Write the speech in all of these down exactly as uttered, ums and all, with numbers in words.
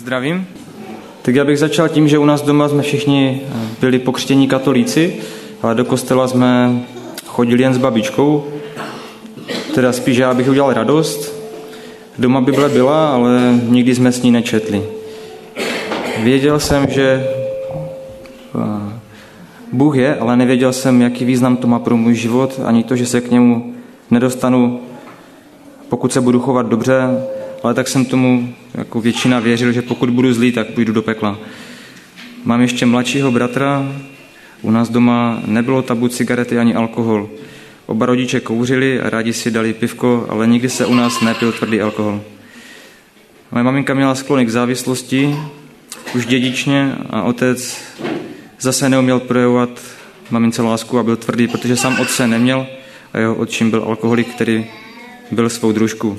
Zdravím. Tak já bych začal tím, že u nás doma jsme všichni byli pokřtění katolíci, ale do kostela jsme chodili jen s babičkou. Teda spíš já bych udělal radost. Doma Bible byla, ale nikdy jsme s ní nečetli. Věděl jsem, že Bůh je, ale nevěděl jsem, jaký význam to má pro můj život, ani to, že se k němu nedostanu, pokud se budu chovat dobře, ale tak jsem tomu jako většina věřil, že pokud budu zlý, tak půjdu do pekla. Mám ještě mladšího bratra, u nás doma nebylo tabu cigarety ani alkohol. Oba rodiče kouřili a rádi si dali pivko, ale nikdy se u nás nepil tvrdý alkohol. Moje maminka měla sklony k závislosti, už dědičně, a otec zase neuměl projevovat mamince lásku a byl tvrdý, protože sám otce neměl a jeho otčím byl alkoholik, který byl svou družku.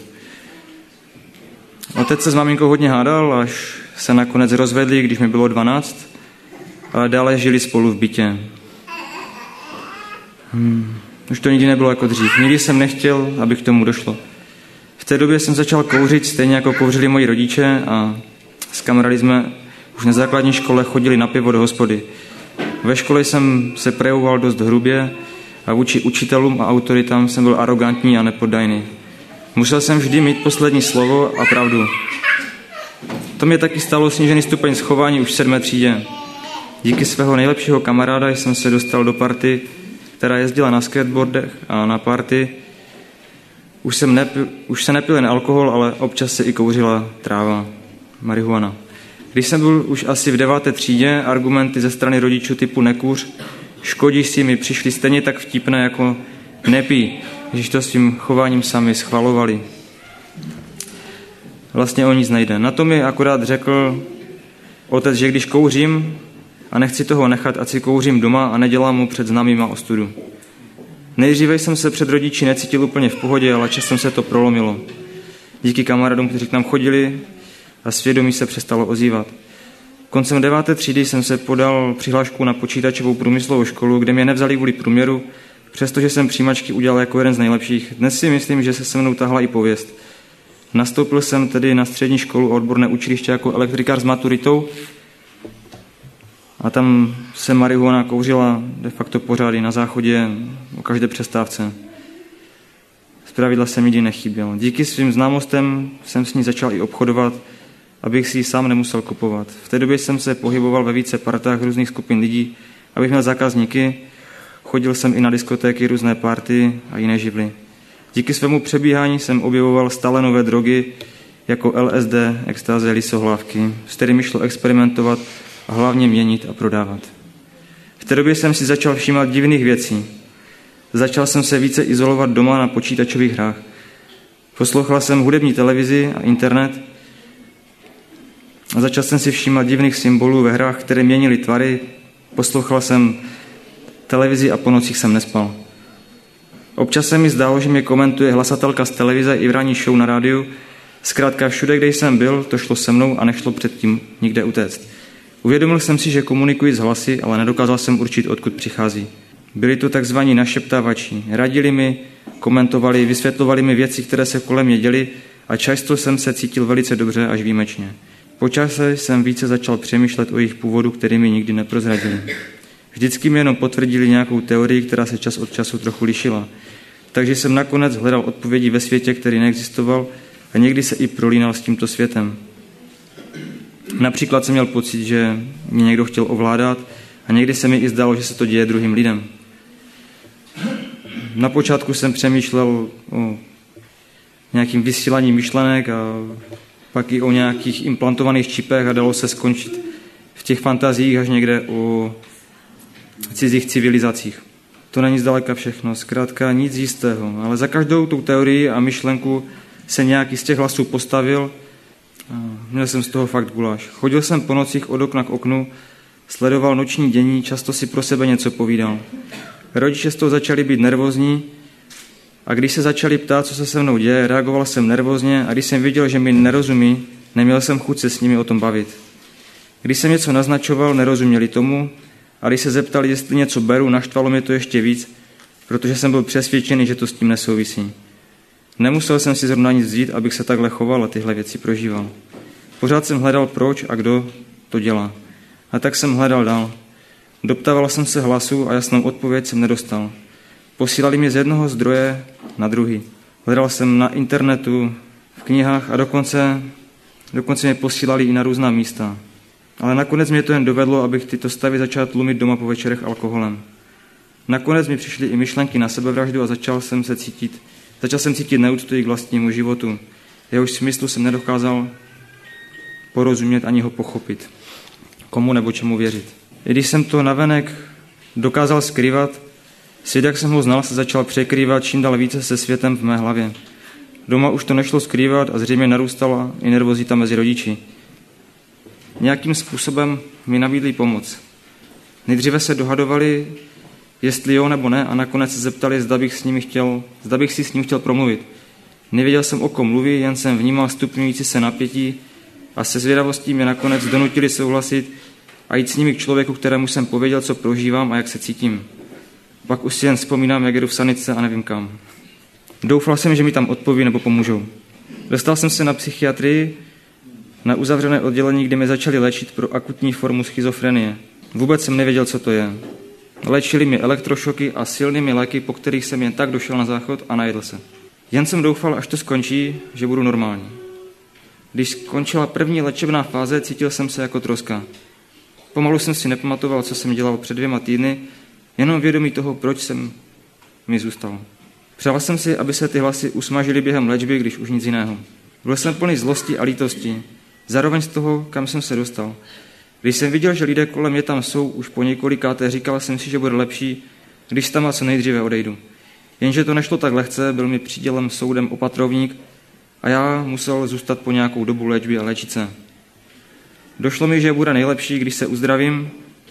Otec se s maminkou hodně hádal, až se nakonec rozvedli, když mi bylo dvanáct, ale dále žili spolu v bytě. Hmm. Už to nikdy nebylo jako dřív. Nikdy jsem nechtěl, aby k tomu došlo. V té době jsem začal kouřit, stejně jako kouřili moji rodiče, a s kamarády jsme už na základní škole chodili na pivo do hospody. Ve škole jsem se projevoval dost hrubě a vůči učitelům a autoritám jsem byl arrogantní a nepoddajný. Musel jsem vždy mít poslední slovo a pravdu. To mě taky stalo snížený stupeň schování už v sedmé třídě. Díky svého nejlepšího kamaráda jsem se dostal do party, která jezdila na skateboardech, a na party už, jsem nepil, už se nepil jen alkohol, ale občas se i kouřila tráva, marihuana. Když jsem byl už asi v deváté třídě, argumenty ze strany rodičů typu nekůř, škodíš si, mi přišli stejně tak vtipné jako nepij, když to svým chováním sami schvalovali. Vlastně o nic nejde. Na to mi akorát řekl otec, že když kouřím a nechci toho nechat, ať si kouřím doma a nedělám mu před známýma ostudu. Nejdříve jsem se před rodiči necítil úplně v pohodě, ale časem se to prolomilo. Díky kamarádům, kteří k nám chodili, a svědomí se přestalo ozývat. Koncem deváté třídy jsem se podal přihlášku na počítačovou průmyslovou školu, kde mě nevzali kvůli průměru, přestože jsem přijímačky udělal jako jeden z nejlepších. Dnes si myslím, že se se mnou tahla i pověst. Nastoupil jsem tedy na střední školu a odborné učiliště jako elektrikář s maturitou a tam se marihuana kouřila de facto pořád i na záchodě o každé přestávce. Zpravidla jsem nikdy nechyběl. Díky svým známostem jsem s ní začal i obchodovat, abych si ji sám nemusel kupovat. V té době jsem se pohyboval ve více partách různých skupin lidí, abych měl zákazníky. Chodil jsem i na diskotéky, různé party a jiné živly. Díky svému přebíhání jsem objevoval stále nové drogy, jako L S D, extáze, lisohlávky, s kterými šlo experimentovat a hlavně měnit a prodávat. V té době jsem si začal všímat divných věcí. Začal jsem se více izolovat doma na počítačových hrách. Poslouchal jsem hudební televizi a internet a začal jsem si všímat divných symbolů ve hrách, které měnily tvary. Poslouchal jsem televizi a po nocích jsem nespal. Občas se mi zdálo, že mě komentuje hlasatelka z televize i v ranní show na rádiu. Zkrátka všude, kde jsem byl, to šlo se mnou a nešlo předtím nikde utéct. Uvědomil jsem si, že komunikuji s hlasy, ale nedokázal jsem určit, odkud přichází. Byli to takzvaní našeptávači. Radili mi, komentovali, vysvětlovali mi věci, které se kolem mě děly, a často jsem se cítil velice dobře až výjimečně. Po čase jsem více začal přemýšlet o jejich původu, který mi nikdy neprozradili. Vždycky mi jenom potvrdili nějakou teorii, která se čas od času trochu lišila. Takže jsem nakonec hledal odpovědi ve světě, který neexistoval, a někdy se i prolínal s tímto světem. Například jsem měl pocit, že mě někdo chtěl ovládat, a někdy se mi i zdálo, že se to děje druhým lidem. Na počátku jsem přemýšlel o nějakým vysílání myšlenek a pak i o nějakých implantovaných čipech, a dalo se skončit v těch fantaziích až někde o cizích civilizacích. To není zdaleka všechno, zkrátka nic jistého, ale za každou tou teorii a myšlenku se nějaký z těch hlasů postavil a měl jsem z toho fakt guláš. Chodil jsem po nocích od okna k oknu, sledoval noční dění, často si pro sebe něco povídal. Rodiče z toho začali být nervózní a když se začali ptát, co se se mnou děje, reagoval jsem nervózně, a když jsem viděl, že mi nerozumí, neměl jsem chuť se s nimi o tom bavit. Když jsem něco naznačoval, nerozuměli tomu, a když se zeptali, jestli něco beru, naštvalo mě to ještě víc, protože jsem byl přesvědčený, že to s tím nesouvisí. Nemusel jsem si zrovna nic vzít, abych se takhle choval a tyhle věci prožíval. Pořád jsem hledal, proč a kdo to dělá. A tak jsem hledal dál. Doptával jsem se hlasu a jasnou odpověď jsem nedostal. Posílali mě z jednoho zdroje na druhý. Hledal jsem na internetu, v knihách a dokonce, dokonce mě posílali i na různá místa. Ale nakonec mě to jen dovedlo, abych tyto stavy začal tlumit doma po večerech alkoholem. Nakonec mi přišly i myšlenky na sebevraždu a začal jsem se cítit, začal jsem cítit neúctu k vlastnímu životu. Jehož smyslu jsem nedokázal porozumět ani ho pochopit. Komu nebo čemu věřit. I když jsem to navenek dokázal skrývat, svět, jak jsem ho znal, se začal překrývat čím dál více se světem v mé hlavě. Doma už to nešlo skrývat a zřejmě narůstala i nervozita mezi rodiči. Nějakým způsobem mi nabídli pomoc. Nejdříve se dohadovali, jestli jo nebo ne, a nakonec se zeptali, zda bych, s nimi chtěl, zda bych si s ním chtěl promluvit. Nevěděl jsem, o kom mluví, jen jsem vnímal stupňující se napětí a se zvědavostí mě nakonec donutili souhlasit a jít s nimi k člověku, kterému jsem pověděl, co prožívám a jak se cítím. Pak už si jen vzpomínám, jak jedu v sanice a nevím kam. Doufal jsem, že mi tam odpoví nebo pomůžou. Dostal jsem se na psychiatrii, na uzavřené oddělení, kde mě začali léčit pro akutní formu schizofrenie. Vůbec jsem nevěděl, co to je. Léčili mě elektrošoky a silnými léky, po kterých jsem jen tak došel na záchod a najedl se. Jen jsem doufal, až to skončí, že budu normální. Když skončila první léčebná fáze, cítil jsem se jako troska. Pomalu jsem si nepamatoval, co jsem dělal před dvěma týdny, jenom vědomí toho, proč jsem mi zůstal. Přál jsem si, aby se ty hlasy usmažily během léčby, když už nic jiného. Byl jsem plný zlosti a lítosti, zároveň z toho, kam jsem se dostal. Když jsem viděl, že lidé kolem mě tam jsou už po několikáté, říkal jsem si, že bude lepší, když tam a co nejdříve odejdu. Jenže to nešlo tak lehce, byl mi přidělen soudem opatrovník a já musel zůstat po nějakou dobu léčby a léčit se. Došlo mi, že bude nejlepší, když se uzdravím,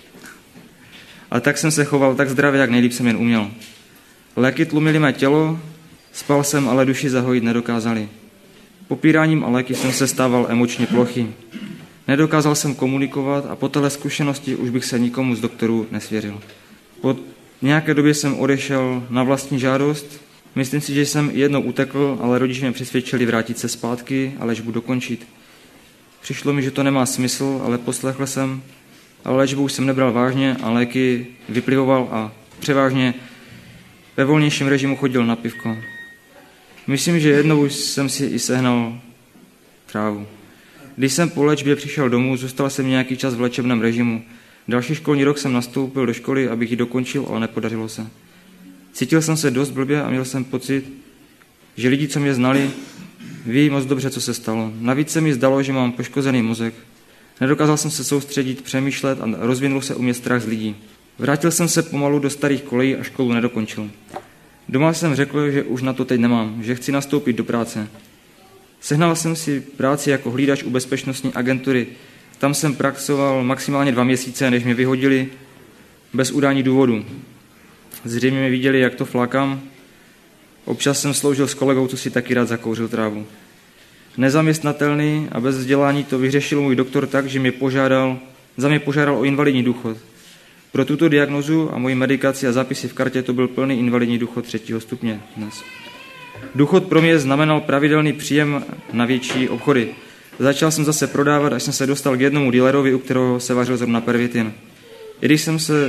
a tak jsem se choval tak zdravě, jak nejlíp jsem jen uměl. Léky tlumily mé tělo, spal jsem, ale duši zahojit nedokázali. Popíráním a léky jsem se stával emočně plochý. Nedokázal jsem komunikovat a po téhle zkušenosti už bych se nikomu z doktorů nesvěřil. Po nějaké době jsem odešel na vlastní žádost. Myslím si, že jsem jednou utekl, ale rodiče mě přesvědčili vrátit se zpátky a léčbu dokončit. Přišlo mi, že to nemá smysl, ale poslechl jsem, ale léčbu už jsem nebral vážně a léky vyplivoval a převážně ve volnějším režimu chodil na pivko. Myslím, že jednou už jsem si i sehnal trávu. Když jsem po léčbě přišel domů, zůstal jsem nějaký čas v léčebném režimu. Další školní rok jsem nastoupil do školy, abych ji dokončil, ale nepodařilo se. Cítil jsem se dost blbě a měl jsem pocit, že lidi, co mě znali, ví moc dobře, co se stalo. Navíc se mi zdalo, že mám poškozený mozek. Nedokázal jsem se soustředit, přemýšlet a rozvinul se u mě strach z lidí. Vrátil jsem se pomalu do starých kolejí a školu nedokončil. Doma jsem řekl, že už na to teď nemám, že chci nastoupit do práce. Sehnal jsem si práci jako hlídač u bezpečnostní agentury. Tam jsem praxoval maximálně dva měsíce, než mě vyhodili bez udání důvodu. Zřejmě mě viděli, jak to flákám. Občas jsem sloužil s kolegou, co si taky rád zakouřil trávu. Nezaměstnatelný a bez vzdělání to vyřešil můj doktor tak, že mě požádal, za mě požádal o invalidní důchod. Pro tuto diagnozu a moji medikaci a zápisy v kartě to byl plný invalidní důchod třetího stupně dnes. Důchod pro mě znamenal pravidelný příjem na větší obchody. Začal jsem zase prodávat, až jsem se dostal k jednomu dealerovi, u kterého se vařil zrovna pervitin. I když jsem se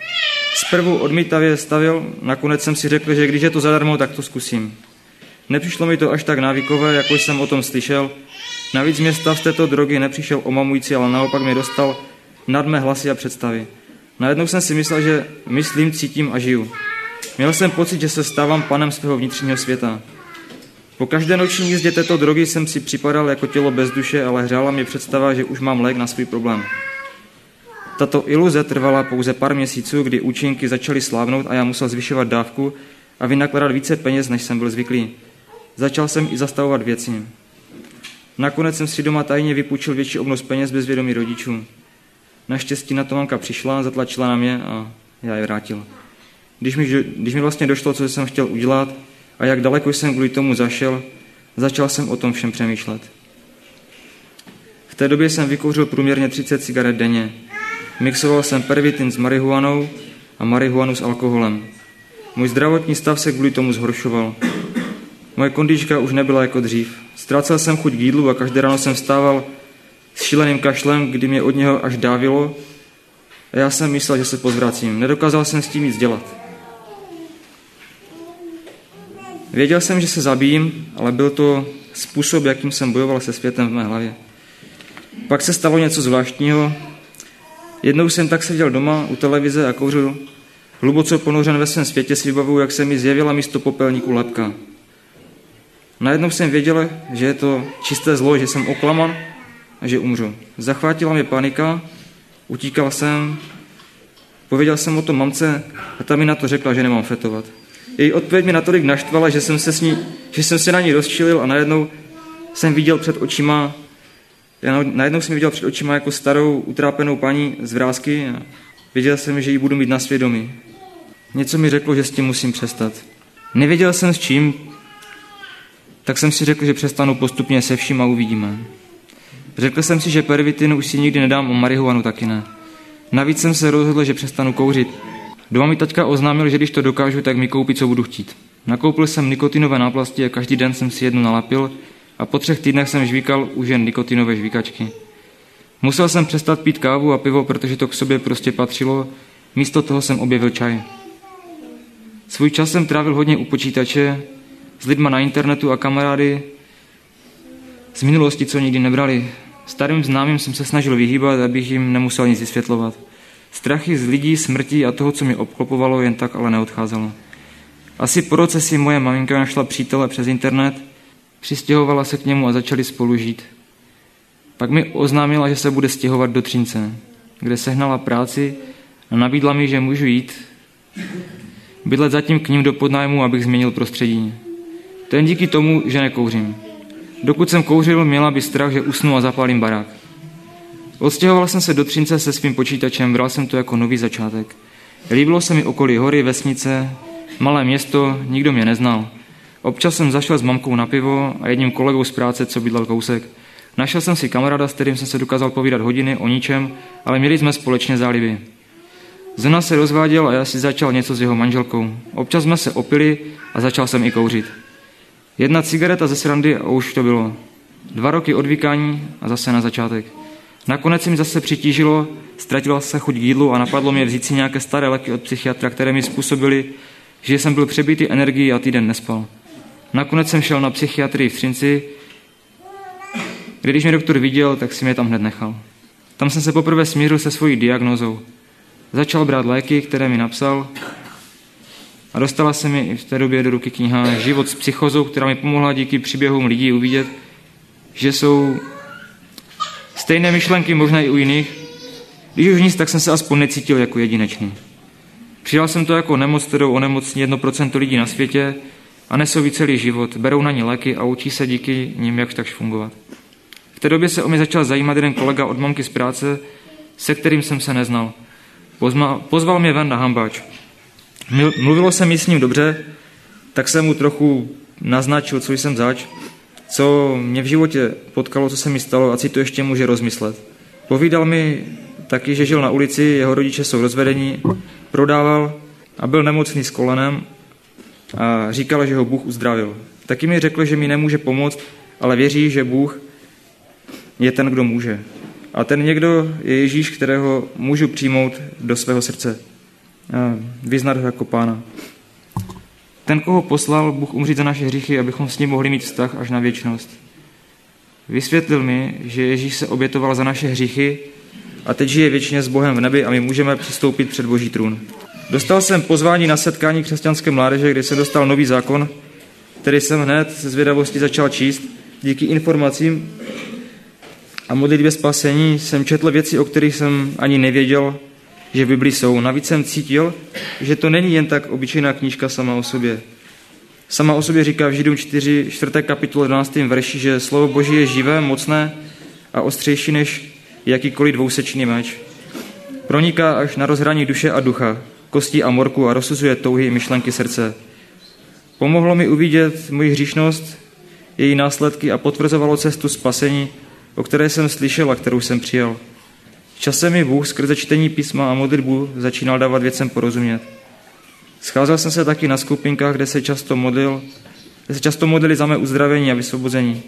zprvu odmítavě stavil, nakonec jsem si řekl, že když je to zadarmo, tak to zkusím. Nepřišlo mi to až tak návykové, jako jsem o tom slyšel. Navíc mě stav z této drogy nepřišel omamující, ale naopak mě dostal nad mé hlasy a představy. Najednou jsem si myslel, že myslím, cítím a žiju. Měl jsem pocit, že se stávám panem svého vnitřního světa. Po každé noční jízdě této drogy jsem si připadal jako tělo bez duše, ale hřála mě představa, že už mám lék na svůj problém. Tato iluze trvala pouze pár měsíců, kdy účinky začaly slávnout a já musel zvyšovat dávku a vynakládat více peněz, než jsem byl zvyklý. Začal jsem i zastavovat věci. Nakonec jsem si doma tajně vypůjčil větší obnos peněz bez vědomí rodičů. Naštěstí na to mamka přišla, zatlačila na mě a já je vrátil. Když mi, když mi vlastně došlo, co jsem chtěl udělat a jak daleko jsem kvůli tomu zašel, začal jsem o tom všem přemýšlet. V té době jsem vykouřil průměrně třicet cigaret denně. Mixoval jsem pervitin s marihuanou a marihuanu s alkoholem. Můj zdravotní stav se kvůli tomu zhoršoval. Moje kondička už nebyla jako dřív. Ztrácel jsem chuť k jídlu a každé ráno jsem vstával s šíleným kašlem, kdy mě od něho až dávilo a já jsem myslel, že se pozvracím. Nedokázal jsem s tím nic dělat. Věděl jsem, že se zabijím, ale byl to způsob, jakým jsem bojoval se světem v mé hlavě. Pak se stalo něco zvláštního. Jednou jsem tak seděl doma u televize a kouřil. Hluboce ponořen ve svém světě si vybavuju, jak se mi zjevila místo popelníku lebka. Najednou jsem věděl, že je to čisté zlo, že jsem oklaman a že umřu. Zachvátila mě panika, utíkal jsem, pověděl jsem o tom mamce a ta mi na to řekla, že nemám fetovat. Její odpověď mě natolik naštvala, že jsem se, s ní, že jsem se na ní rozčilil a najednou jsem viděl před očima, najednou jsem viděl před očima jako starou, utrápenou paní z vrásky a věděl jsem, že ji budu mít na svědomí. Něco mi řeklo, že s tím musím přestat. Nevěděl jsem s čím, tak jsem si řekl, že přestanu postupně se vším a uvidíme. Řekl jsem si, že pervitinu už si nikdy nedám, o marihuanu taky ne. Navíc jsem se rozhodl, že přestanu kouřit. Doma mi taťka oznámil, že když to dokážu, tak mi koupí, co budu chtít. Nakoupil jsem nikotinové náplasti a každý den jsem si jednu nalapil a po třech týdnech jsem žvíkal už jen nikotinové žvíkačky. Musel jsem přestat pít kávu a pivo, protože to k sobě prostě patřilo. Místo toho jsem objevil čaj. Svůj čas jsem trávil hodně u počítače, s lidma na internetu a kamarády z minulosti, co nikdy nebrali. Starým známým jsem se snažil vyhýbat, abych jim nemusel nic vysvětlovat. Strachy z lidí, smrti a toho, co mě obklopovalo, jen tak ale neodcházelo. Asi po roce si moje maminka našla přítele přes internet, přistěhovala se k němu a začali spolu žít. Pak mi oznámila, že se bude stěhovat do Třince, kde sehnala práci a nabídla mi, že můžu jít bydlet zatím k ním do podnájmu, abych změnil prostředí. To jen díky tomu, že nekouřím. Dokud jsem kouřil, měla by strach, že usnu a zapálím barák. Odstěhoval jsem se do Třince se svým počítačem, bral jsem to jako nový začátek. Líbilo se mi okolí hory, vesnice, malé město, nikdo mě neznal. Občas jsem zašel s mamkou na pivo a jedním kolegou z práce, co bydlel kousek. Našel jsem si kamaráda, s kterým jsem se dokázal povídat hodiny o ničem, ale měli jsme společně záliby. Zena se rozváděl a já si začal něco s jeho manželkou. Občas jsme se opili a začal jsem i kouřit. Jedna cigareta ze srandy a už to bylo. Dva roky odvykání a zase na začátek. Nakonec se mi zase přitížilo, ztratila se chuť k jídlu a napadlo mě vzít si nějaké staré léky od psychiatra, které mi způsobily, že jsem byl přebitý energií a týden nespal. Nakonec jsem šel na psychiatrii v Třinci, kde když mě doktor viděl, tak si mě tam hned nechal. Tam jsem se poprvé smířil se svojí diagnózou. Začal brát léky, které mi napsal a dostala se mi i v té době do ruky kniha Život s psychozou, která mi pomohla díky příběhům lidí uvidět, že jsou stejné myšlenky možná i u jiných. Když už nic, tak jsem se aspoň necítil jako jedinečný. Přijal jsem to jako nemoc, kterou onemocní jedno procento lidí na světě a nesou jí celý život, berou na ní léky a učí se díky nim jakž takž fungovat. V té době se o mě začal zajímat jeden kolega od mamky z práce, se kterým jsem se neznal. Pozma, pozval mě ven na hambáč. Mluvilo se mi s ním dobře, tak jsem mu trochu naznačil, co jsem zač, co mě v životě potkalo, co se mi stalo a si to ještě může rozmyslet. Povídal mi taky, že žil na ulici, jeho rodiče jsou rozvedení, prodával a byl nemocný s kolenem a říkal, že ho Bůh uzdravil. Taky mi řekl, že mi nemůže pomoct, ale věří, že Bůh je ten, kdo může. A ten někdo je Ježíš, kterého můžu přijmout do svého srdce. A vyznat ho jako pána. Ten, koho poslal Bůh umřít za naše hříchy, abychom s ním mohli mít vztah až na věčnost. Vysvětlil mi, že Ježíš se obětoval za naše hříchy a teď žije věčně s Bohem v nebi a my můžeme přistoupit před Boží trůn. Dostal jsem pozvání na setkání křesťanské mládeže, kde jsem dostal nový zákon, který jsem hned ze zvědavosti začal číst. Díky informacím a modlitbě spasení jsem četl věci, o kterých jsem ani nevěděl, že v Biblii jsou. Navíc jsem cítil, že to není jen tak obyčejná knížka sama o sobě. Sama o sobě říká v Židům čtyři, čtvrté kapitole dvanáctém verši, že slovo Boží je živé, mocné a ostřejší než jakýkoliv dvousečný meč. Proniká až na rozhraní duše a ducha, kostí a morku a rozsuzuje touhy i myšlenky srdce. Pomohlo mi uvidět moji hříšnost, její následky a potvrzovalo cestu spasení, o které jsem slyšel a kterou jsem přijal. Časem mi Bůh skrze čtení písma a modlitbu začínal dávat věcem porozumět. Scházel jsem se taky na skupinkách, kde se často modlil, kde se často modlili za mé uzdravení a vysvobození.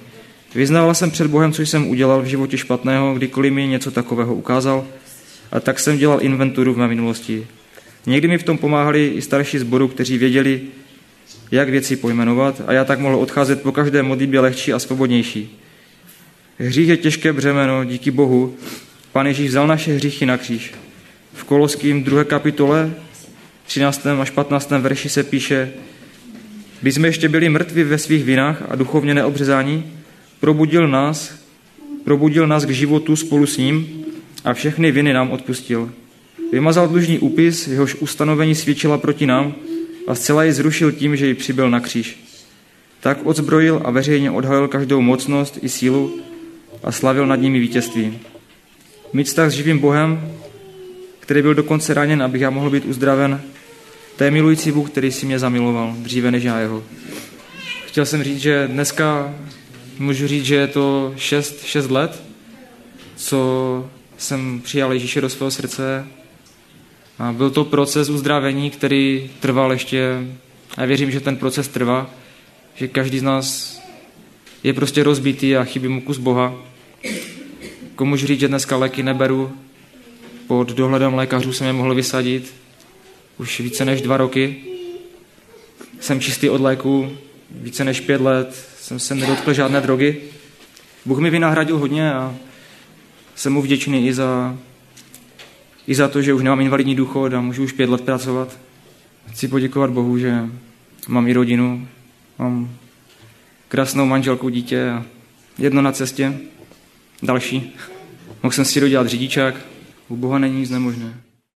Vyznával jsem před Bohem, co jsem udělal v životě špatného, kdykoliv mi něco takového ukázal, a tak jsem dělal inventuru v mé minulosti. Někdy mi v tom pomáhali i starší sboru, kteří věděli, jak věci pojmenovat, a já tak mohl odcházet po každé modlitbě lehčí a svobodnější. Hřích je těžké břemeno, díky Bohu. Pán Ježíš vzal naše hříchy na kříž. V Koloským druhé kapitole, třináctém až patnáctém verši se píše: Když jsme ještě byli mrtví ve svých vinách a duchovně neobřezání, probudil nás, probudil nás k životu spolu s ním a všechny viny nám odpustil. Vymazal dlužný úpis, jehož ustanovení svědčila proti nám, a zcela ji zrušil tím, že ji přibyl na kříž. Tak odzbrojil a veřejně odhalil každou mocnost i sílu a slavil nad nimi vítězství. Mít vztah s živým Bohem, který byl dokonce raněn, abych já mohl být uzdraven, to je milující Bůh, který si mě zamiloval dříve než já jeho. Chtěl jsem říct, že dneska můžu říct, že je to šest, šest let, co jsem přijal Ježíše do svého srdce. A byl to proces uzdravení, který trval ještě, a já věřím, že ten proces trvá, že každý z nás je prostě rozbitý a chybí mu kus Boha. Komu říct, že dneska léky neberu, pod dohledem lékařů jsem je mohl vysadit už více než dva roky. Jsem čistý od léku, více než pět let jsem se nedotkl žádné drogy. Bůh mi vynahradil hodně a jsem mu vděčný i za, i za to, že už nemám invalidní důchod a můžu už pět let pracovat. Chci poděkovat Bohu, že mám i rodinu, mám krásnou manželku, dítě a jedno na cestě, další. Mohl jsem si dodělat řidičák, u Boha není nic nemožné.